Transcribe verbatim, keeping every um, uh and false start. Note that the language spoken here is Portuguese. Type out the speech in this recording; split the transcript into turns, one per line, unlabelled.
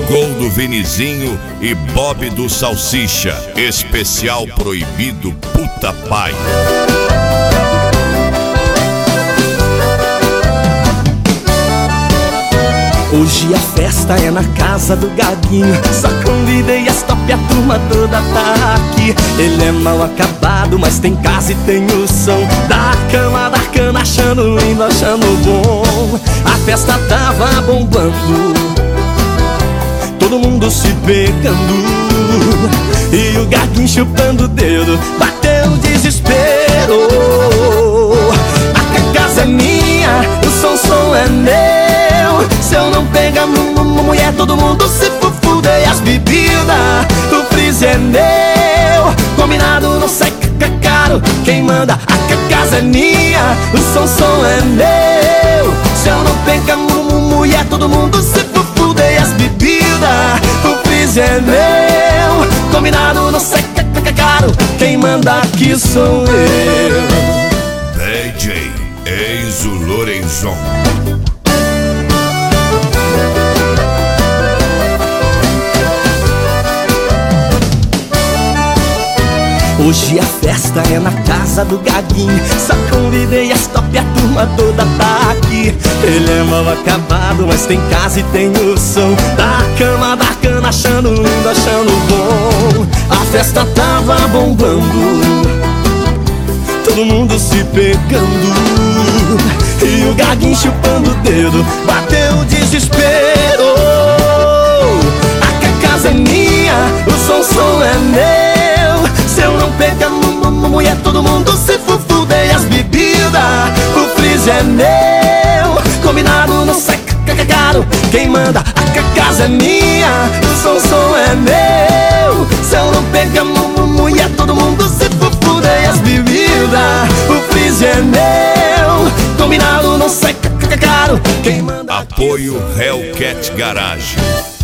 Gol do Vinizinho e Bob do Salsicha. Especial proibido Puta Pai.
Hoje a festa é na casa do Gaguinho. Só convidei as top, a turma toda tá aqui. Ele é mal acabado, mas tem casa e tem o som da cama, da cana, achando lindo, achando bom. A festa tava bombando, todo mundo se pegando, e o Gaguinho chupando o dedo. Bateu o desespero. A casa é minha, o som, som é meu. Se eu não pegar mulher, todo mundo se fufude. As bebidas, o freezer é meu. Combinado não sai caro. Quem manda, a casa é minha, o som, som é meu. Se eu não pegar mulher, todo mundo se fufude. As bebidas, o freezer é meu. Combinado não sai caro. Quem manda aqui sou eu.
D J Enzo Lorenzon.
Hoje a festa é na casa do Gaguinho. Só convidei as top, a turma toda tá aqui. Ele é mal acabado, mas tem casa e tem o som da cama, da cana, achando lindo, achando bom. A festa tava bombando, todo mundo se pegando, e o Gaguinho chupando o dedo. Bateu o desespero. A casa é minha, o som, som é meu. Se eu não pegar mulher, todo mundo se fufude. As bebidas, o freezer é meu. Combinado não sai caro. Quem manda, a casa é minha, o som, som é meu. Se eu não pegar mulher, todo mundo se fufude. As bebidas, o freezer é meu. Combinado não sai caro. Quem manda.
Apoio Hellcat Garage.